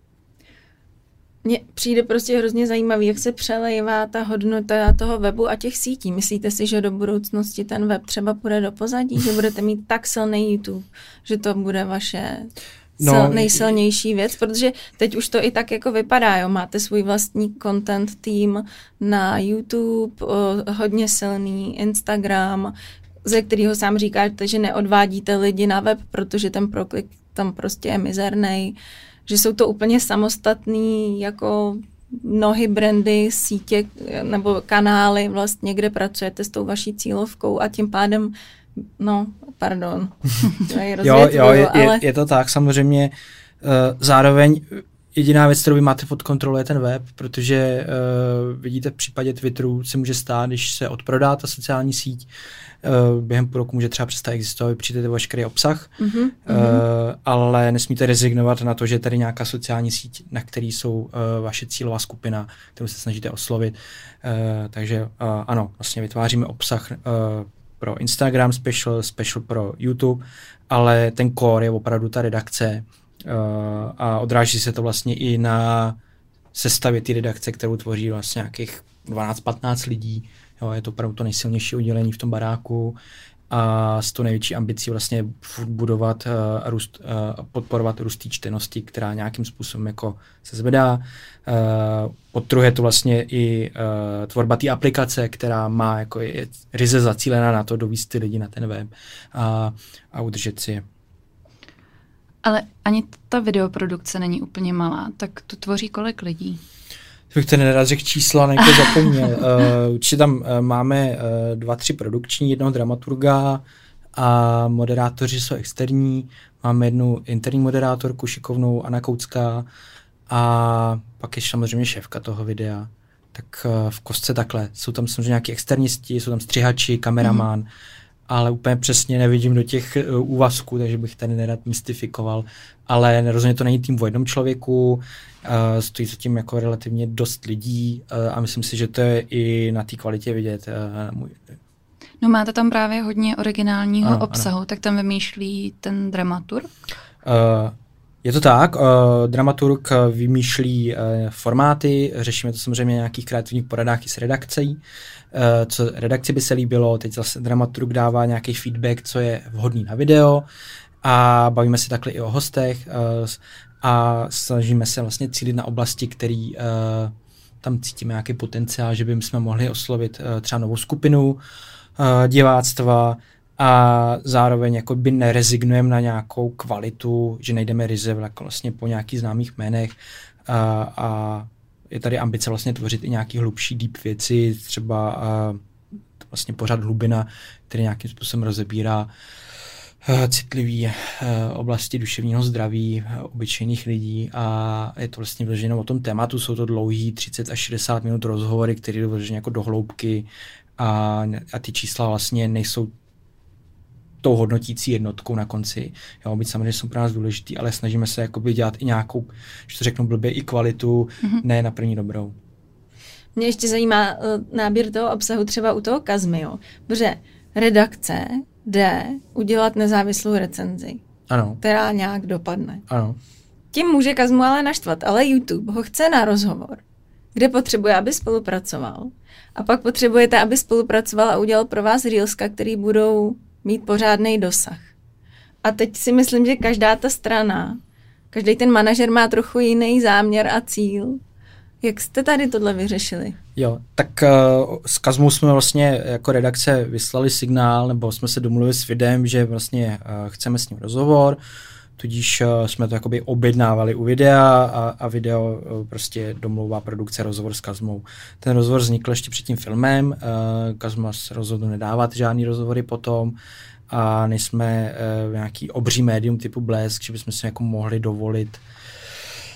Mně přijde prostě hrozně zajímavý, jak se přelejvá ta hodnota toho webu a těch sítí. Myslíte si, že do budoucnosti ten web třeba půjde do pozadí, že budete mít tak silný YouTube, že to bude vaše sil, no, nejsilnější věc? Protože teď už to i tak jako vypadá, jo? Máte svůj vlastní content tým na YouTube, hodně silný Instagram, ze kterého sám říkáte, že neodvádíte lidi na web, protože ten proklik tam prostě je mizernej. Že jsou to úplně samostatný jako mnohy brandy, sítě nebo kanály vlastně, kde pracujete s tou vaší cílovkou a tím pádem, no, pardon. jo, jo, je, ale... je to tak, samozřejmě. Uh, zároveň jediná věc, kterou vy máte pod kontrolou, je ten web, protože uh, vidíte, v případě Twitteru se může stát, když se odprodá ta sociální síť, uh, během půl roku může třeba přestat existovat, přijdete veškerý obsah, mm-hmm. uh, ale nesmíte rezignovat na to, že je tady nějaká sociální síť, na který jsou uh, vaše cílová skupina, kterou se snažíte oslovit. Uh, takže uh, ano, vlastně vytváříme obsah uh, pro Instagram special, special pro YouTube, ale ten core je opravdu ta redakce, Uh, a odráží se to vlastně i na sestavě té redakce, kterou tvoří vlastně nějakých dvanáct patnáct lidí. Jo, je to opravdu to nejsilnější oddělení v tom baráku a s tou největší ambicí vlastně budovat uh, a růst, uh, podporovat růst té čtenosti, která nějakým způsobem jako se zvedá. Uh, podtrhuje to vlastně i uh, tvorba té aplikace, která má jako je ryze zacílená na to dovízt ty lidi na ten web a, a udržet si je. Ale ani ta videoprodukce není úplně malá, tak to tvoří kolik lidí? Bych ten nerad řekl čísla, nejprve zapomněl. uh, určitě tam uh, máme uh, dva, tři produkční, jednoho dramaturga a moderátoři jsou externí. Máme jednu interní moderátorku šikovnou, Anna Koucká, a pak je samozřejmě šéfka toho videa. Tak uh, v kostce takhle. Jsou tam samozřejmě nějaký externisti, jsou tam střihači, kameraman, mm. ale úplně přesně nevidím do těch uh, úvazků, takže bych tady nerad mystifikoval. Ale rozhodně to není tým o jednom člověku, uh, stojí za tím jako relativně dost lidí uh, a myslím si, že to je i na té kvalitě vidět. Uh, můj... No máte tam právě hodně originálního ano, obsahu, ano. Tak tam vymýšlí ten dramaturg? Uh, je to tak, uh, dramaturg vymýšlí uh, formáty, řešíme to samozřejmě v nějakých kreativních poradách i s redakcí. Uh, co redakci by se líbilo, teď zase dramaturg dává nějaký feedback, co je vhodný na video a bavíme se takhle i o hostech uh, a snažíme se vlastně cílit na oblasti, který uh, tam cítíme nějaký potenciál, že bychom mohli oslovit uh, třeba novou skupinu uh, diváctva a zároveň jako by nerezignujeme na nějakou kvalitu, že nejdeme ryze vlastně po nějakých známých jménech a, a je tady ambice vlastně tvořit i nějaký hlubší deep věci, třeba a, vlastně pořád hlubina, který nějakým způsobem rozebírá uh, citlivý uh, oblasti duševního zdraví uh, obyčejných lidí a je to vlastně vloženo o tom tématu, jsou to dlouhý třicet až šedesát minut rozhovory, které jdou vloženy jako do hloubky a, a ty čísla vlastně nejsou tou hodnotící jednotkou na konci. Jo, byť samozřejmě jsou pro nás důležitý, ale snažíme se jakoby dělat i nějakou, že to řeknu blbě, i kvalitu, mm-hmm. ne na první dobrou. Mě ještě zajímá uh, náběr toho obsahu třeba u toho Kazmy, jo. Protože redakce jde udělat nezávislou recenzi, ano. která nějak dopadne. Ano. Tím může Kazmu ale naštvat, ale YouTube ho chce na rozhovor, kde potřebuje, aby spolupracoval. A pak potřebujete, aby spolupracoval a udělal pro vás reelska, který budou mít pořádný dosah. A teď si myslím, že každá ta strana, každý ten manažer má trochu jiný záměr a cíl. Jak jste tady tohle vyřešili? Jo, tak uh, s Kazmou jsme vlastně jako redakce vyslali signál, nebo jsme se domluvili s videem, že vlastně uh, chceme s ním rozhovor, tudíž uh, jsme to jakoby objednávali u videa a, a video uh, prostě domlouvá produkce rozhovor s Kazmou. Ten rozhovor vznikl ještě před tím filmem, uh, Kazma se rozhodl nedávat žádný rozhovory potom a nejsme uh, nějaký obří médium typu Blesk, že bychom si jako mohli dovolit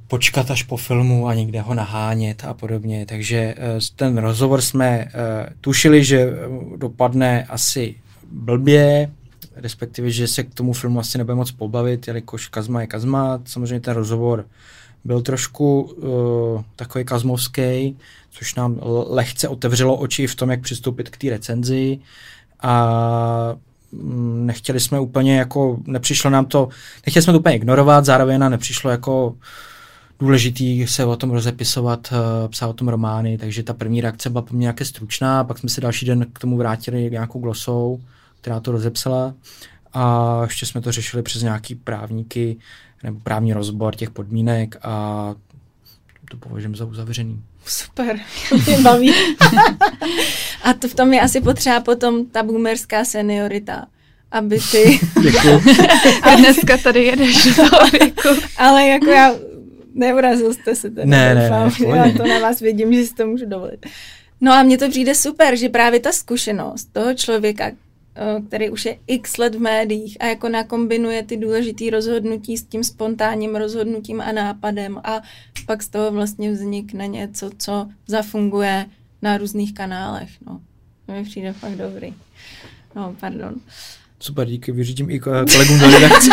počkat až po filmu a někde ho nahánět a podobně. Takže ten rozhovor jsme tušili, že dopadne asi blbě, respektive, že se k tomu filmu asi nebude moc pobavit, jelikož Kazma je Kazma. Samozřejmě ten rozhovor byl trošku uh, takový kazmovský, což nám lehce otevřelo oči v tom, jak přistoupit k té recenzi a mm, nechtěli jsme úplně jako, nepřišlo nám to, nechtěli jsme to úplně ignorovat, zároveň nám nepřišlo jako důležitý se o tom rozepisovat, uh, psát o tom romány, takže ta první reakce byla po mně nějaké stručná, pak jsme se další den k tomu vrátili nějakou glosou, která to rozepsala a ještě jsme to řešili přes nějaký právníky nebo právní rozbor těch podmínek a to považujeme za uzavřený. Super, mě baví. A to v tom je asi potřeba potom ta boomerská seniorita, aby ty... Děkuju. A dneska tady jedeš do toho věku. Ale jako já, neurazil jste se teda. Ne, ne, ne, já to na vás vidím, že si to můžu dovolit. No a mně to přijde super, že právě ta zkušenost toho člověka, který už je x let v médiích a jako nakombinuje ty důležitý rozhodnutí s tím spontánním rozhodnutím a nápadem a pak z toho vlastně vznikne něco, co zafunguje na různých kanálech. No. To mi přijde fakt dobrý. No, pardon. Super, díky, vyřídím i kolegům do redakce.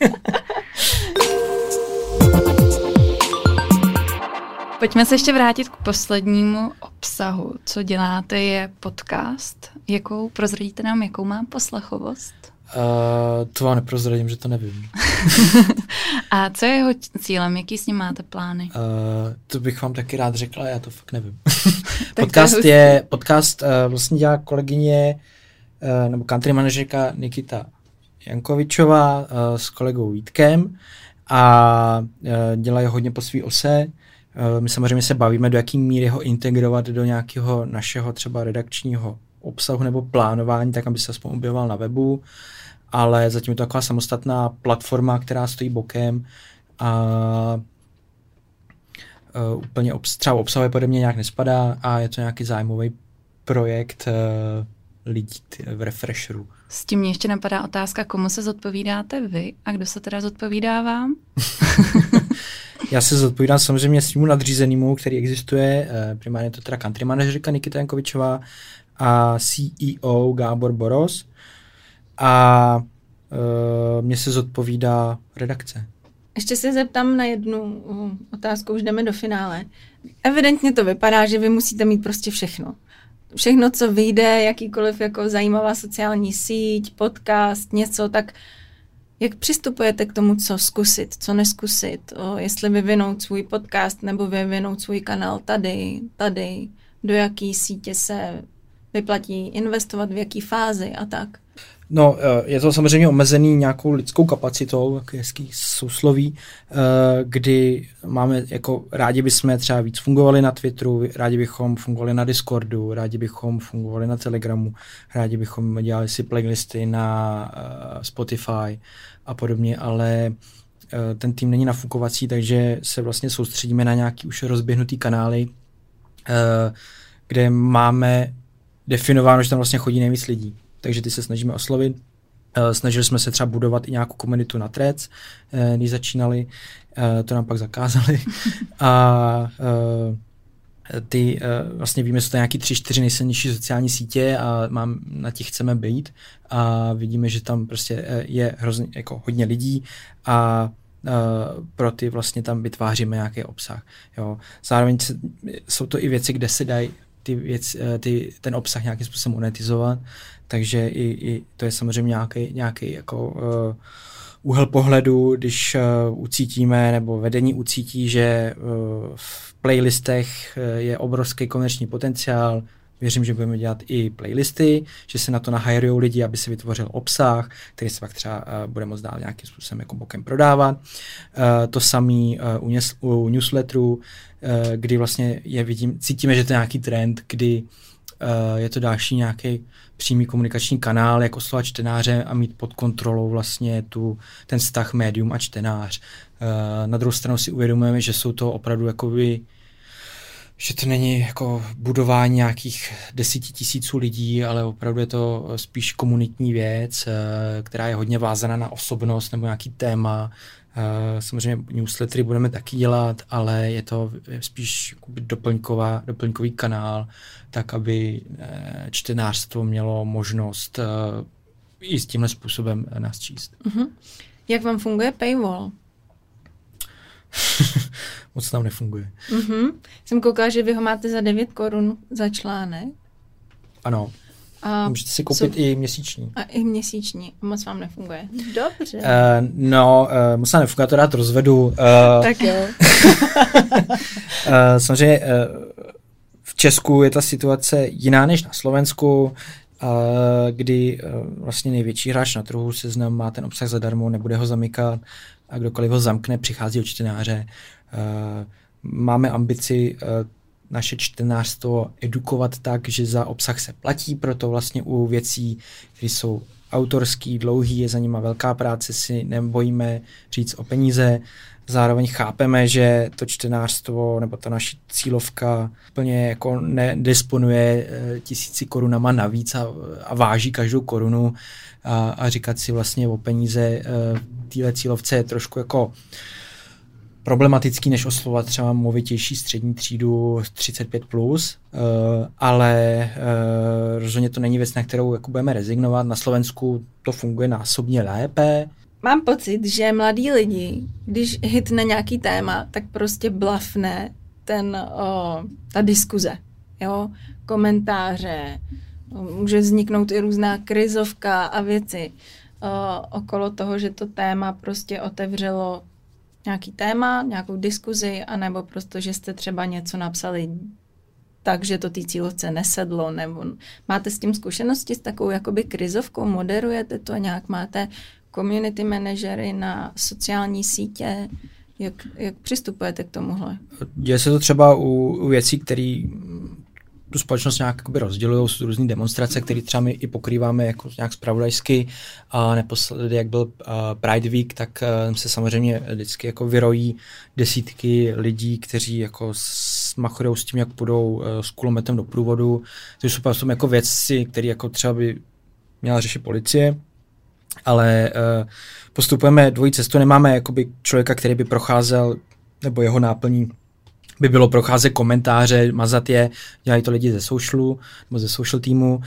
Pojďme se ještě vrátit k poslednímu obsahu. Co děláte, je podcast. Jakou, prozradíte nám, jakou má poslechovost? Uh, to vám neprozradím, že to nevím. A co je jeho cílem? Jaký s ním máte plány? Uh, to bych vám taky rád řekla, já to fakt nevím. podcast je, podcast uh, vlastně dělá kolegyně uh, nebo country manažerka Nikita Jankovičová uh, s kolegou Vítkem a uh, dělají hodně po svý ose. My samozřejmě se bavíme, do jaký míry ho integrovat do nějakého našeho třeba redakčního obsahu nebo plánování, tak aby se aspoň objevoval na webu, ale zatím je to taková samostatná platforma, která stojí bokem a uh, úplně obs- třeba obsahově pode mě nějak nespadá a je to nějaký zájmový projekt uh, lidí v Refresheru. S tím mě ještě napadá otázka, komu se zodpovídáte vy a kdo se teda zodpovídá vám? Já se zodpovídám samozřejmě svýmu nadřízenému, který existuje, primárně to teda country manažerka Nikita Jankovičová a C E O Gábor Boros a uh, mě se zodpovídá redakce. Ještě se zeptám na jednu uh, otázku, už jdeme do finále. Evidentně to vypadá, že vy musíte mít prostě všechno. Všechno, co vyjde, jakýkoliv jako zajímavá sociální síť, podcast, něco, tak jak přistupujete k tomu, co zkusit, co neskusit, o, jestli vyvinout svůj podcast nebo vyvinout svůj kanál tady, tady, do jaký sítě se vyplatí investovat, v jaký fázi a tak? No, je to samozřejmě omezený nějakou lidskou kapacitou, hezký sousloví, kdy máme, jako rádi bychom třeba víc fungovali na Twitteru, rádi bychom fungovali na Discordu, rádi bychom fungovali na Telegramu, rádi bychom dělali si playlisty na Spotify a podobně, ale ten tým není nafukovací, takže se vlastně soustředíme na nějaký už rozběhnutý kanály, kde máme definováno, že tam vlastně chodí nejvíc lidí. Takže ty se snažíme oslovit. Snažili jsme se třeba budovat i nějakou komunitu na Threads, když začínali, to nám pak zakázali. A ty vlastně víme, že to je nějaký tři, čtyři nejsilnější sociální sítě a mám, na těch chceme být a vidíme, že tam prostě je hrozně jako hodně lidí a pro ty vlastně tam vytváříme nějaký obsah. Jo. Zároveň jsou to i věci, kde se dají ty věc, ty, ten obsah nějakým způsobem monetizovat, takže i, i to je samozřejmě nějaký, nějaký jako uh, úhel pohledu, když uh, ucítíme nebo vedení ucítí, že uh, v playlistech uh, je obrovský komerční potenciál. Věřím, že budeme dělat i playlisty, že se na to nahajrujou lidi, aby se vytvořil obsah, který se pak třeba uh, bude moct dál nějakým způsobem jako bokem prodávat. Uh, to samý uh, u, něs, u newsletterů, uh, kdy vlastně je vidím, cítíme, že to je nějaký trend, kdy uh, je to další nějaký přímý komunikační kanál, jako slova čtenáře a mít pod kontrolou vlastně tu, ten vztah médium a čtenář. Uh, na druhou stranu si uvědomujeme, že jsou to opravdu jakoby že to není jako budování nějakých desíti tisíců lidí, ale opravdu je to spíš komunitní věc, která je hodně vázaná na osobnost nebo nějaký téma. Samozřejmě newslettery budeme taky dělat, ale je to spíš doplňková, doplňkový kanál, tak aby čtenářstvo mělo možnost i s tímhle způsobem nás číst. Uh-huh. Jak vám funguje paywall? Moc tam nefunguje. Uh-huh. Jsem koukala, že vy ho máte za devět korun za článek. Ano. A můžete si koupit co? i měsíční. A i měsíční. Moc vám nefunguje. Dobře. Uh, no, uh, moc vám nefunguje, to rád rozvedu. Uh, tak jo. uh, samozřejmě uh, v Česku je ta situace jiná než na Slovensku, uh, kdy uh, vlastně největší hráč na trhu Seznam má ten obsah zadarmo, nebude ho zamykat a kdokoliv ho zamkne, přichází od čtenáře. Uh, máme ambici uh, naše čtenářstvo edukovat tak, že za obsah se platí, proto vlastně u věcí, které jsou autorský, dlouhý, je za nima velká práce, si nebojíme říct o peníze. Zároveň chápeme, že to čtenářstvo nebo ta naše cílovka plně jako nedisponuje tisíci korunama navíc a, a váží každou korunu a, a říkat si vlastně o peníze v téhle cílovce je trošku jako problematický, než oslovovat třeba movitější střední třídu třicet pět plus, uh, ale uh, rozhodně to není věc, na kterou jako budeme rezignovat. Na Slovensku to funguje násobně lépe. Mám pocit, že mladí lidi, když hitne nějaký téma, tak prostě blafne ten, o, ta diskuze. Jo? Komentáře, může vzniknout i různá krizovka a věci o, okolo toho, že to téma prostě otevřelo nějaký téma, nějakou diskuzi, anebo prostě, že jste třeba něco napsali tak, že to té cílovce nesedlo, nebo máte s tím zkušenosti s takovou jakoby krizovkou, moderujete to nějak, máte community manažery na sociální sítě, jak, jak přistupujete k tomuhle? Děje se to třeba u, u věcí, které tu společnost nějak rozdělují, jsou různý demonstrace, které třeba my i pokrýváme jako nějak zpravodajsky a naposledy, jak byl uh, Pride Week, tak uh, se samozřejmě vždycky jako vyrojí desítky lidí, kteří jako smachujou s tím, jak půjdou uh, s kulometem do průvodu. To jsou prostě jako věci, které jako třeba by měla řešit policie, ale uh, postupujeme dvojí cestu, nemáme jakoby člověka, který by procházel, nebo jeho náplní by bylo procházet komentáře, mazat je, dělají to lidi ze socialu, nebo ze social týmu,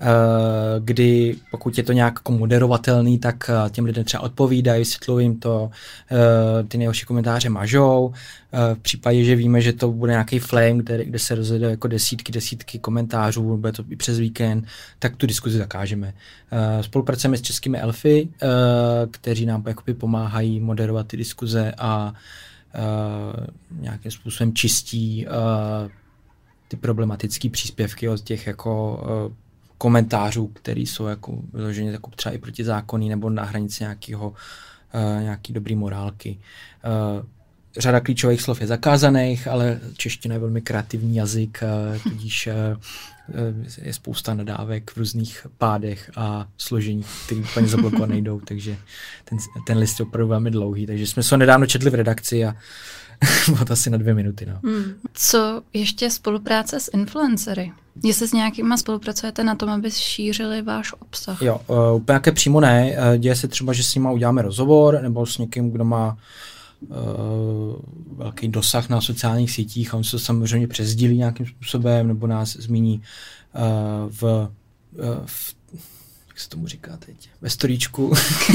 kdy pokud je to nějak jako moderovatelný, tak těm lidem třeba odpovídají, vysvětlují jim to, ty nejhorší komentáře mažou. V případě, že víme, že to bude nějaký flame, kde, kde se rozjede jako desítky, desítky komentářů, bude to i přes víkend, tak tu diskuzi zakážeme. Spolupracujeme s českými elfy, kteří nám jakoby pomáhají moderovat ty diskuze a Uh, nějakým způsobem čistí uh, ty problematické příspěvky od těch jako uh, komentářů, které jsou jako vyloženě jako třeba i protizákonný nebo na hranici nějakého uh, nějaký dobrý morálky. Uh, řada klíčových slov je zakázaných, ale čeština je velmi kreativní jazyk, uh, tudíž uh, je spousta nadávek v různých pádech a složení, které úplně zablokovat nejdou, takže ten, ten list je opravdu velmi dlouhý, takže jsme se ho nedávno četli v redakci a bylo to asi na dvě minuty. No. Hmm. Co ještě spolupráce s influencery? Jestli s nějakýma spolupracujete na tom, aby šířili váš obsah? Jo, uh, úplně jaké přímo ne. Uh, děje se třeba, že s nima uděláme rozhovor, nebo s někým, kdo má Uh, velký dosah na sociálních sítích a on se to samozřejmě přesdílí nějakým způsobem nebo nás zmíní uh, v, uh, v jak se tomu říká teď, ve storíčku.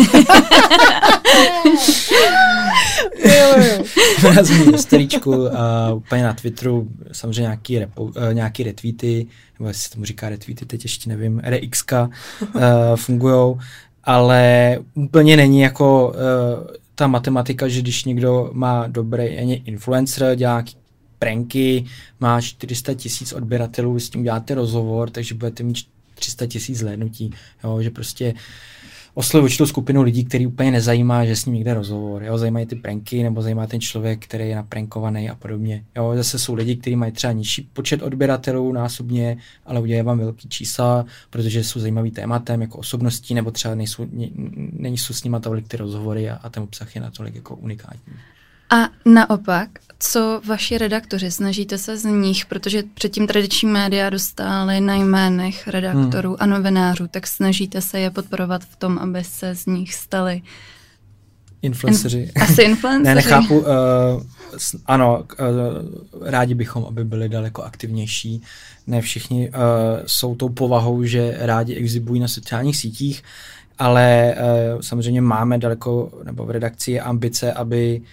Nás zmíní ve storíčku a úplně na Twitteru samozřejmě nějaký, repo, uh, nějaký retweety, nebo jestli se tomu říká retweety, teď ještě nevím, R X ka uh, fungujou, ale úplně není jako uh, ta matematika, že když někdo má dobrý influencer, dělá nějaký pranky, má čtyři sta tisíc odběratelů, s tím děláte rozhovor, takže budete mít tři sta tisíc zhlédnutí, jo, že prostě osloví určitou skupinu lidí, který úplně nezajímá, že s ním někde rozhovor, jo, zajímají ty pranky, nebo zajímá ten člověk, který je naprankovaný a podobně, jo, zase jsou lidi, kteří mají třeba nižší počet odběratelů násobně, ale udělají vám velký čísla, protože jsou zajímavý tématem, jako osobností, nebo třeba nejsou, ne, nejsou s nima tolik ty rozhovory a, a ten obsah je natolik jako unikátní. A naopak, co vaši redaktoři? Snažíte se z nich, protože předtím tradiční média dostály na jménech redaktorů hmm. a novinářů, tak snažíte se je podporovat v tom, aby se z nich stali influenceři. In, asi influenceři. Ne, nechápu. Uh, ano, uh, rádi bychom, aby byli daleko aktivnější. Ne všichni uh, jsou tou povahou, že rádi exhibují na sociálních sítích, ale uh, samozřejmě máme daleko, nebo v redakci je ambice, aby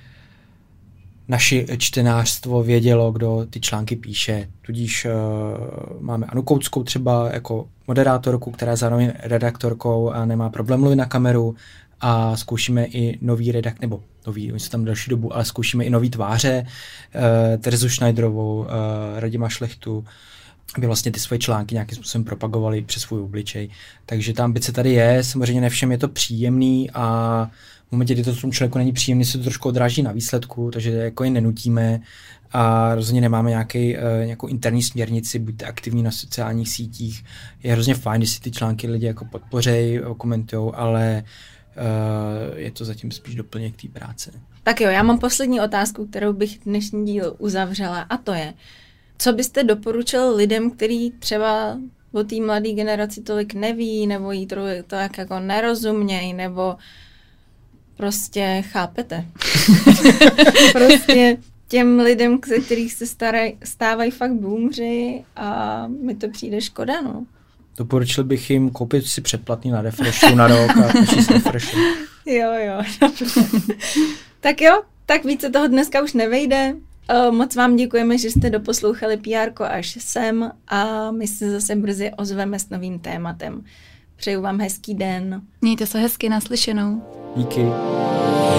naše čtenářstvo vědělo, kdo ty články píše. Tudíž uh, máme Anu Koutskou třeba jako moderátorku, která je zároveň redaktorkou a nemá problém mluvit na kameru, a zkoušíme i nový redak, nebo nový, oni jsou tam další dobu, ale zkoušíme i nový tváře, uh, Terezu Schneiderovou, uh, Radima Šlechtu, aby vlastně ty svoje články nějakým způsobem propagovali přes svůj obličej. Takže ta ambice tady je, samozřejmě ne všem je to příjemný a v momentě, kdy to tomu člověku není příjemný, se to trošku odráží na výsledku, takže jako je nenutíme a rozhodně nemáme nějaký, uh, nějakou interní směrnici, buďte aktivní na sociálních sítích. Je hrozně fajn, když si ty články lidi jako podpořej, komentujou, ale uh, je to zatím spíš doplněk té práce. Tak jo, já mám poslední otázku, kterou bych dnešní díl uzavřela, a to je, co byste doporučil lidem, kteří třeba o té mladé generaci tolik neví, nebo jí to, to jak jako nerozumějí, nebo prostě chápete. Prostě těm lidem, ze kterých se staraj, stávají fakt boomři a mi to přijde škoda, no. Doporučil bych jim koupit si předplatný na Refreshu na rok a počít Refreshu. Jo, jo, dobře. Tak jo, tak více toho dneska už nevejde. Moc vám děkujeme, že jste doposlouchali P R ko až sem a my se zase brzy ozveme s novým tématem. Přeju vám hezký den. Mějte se hezky, naslyšenou. Díky.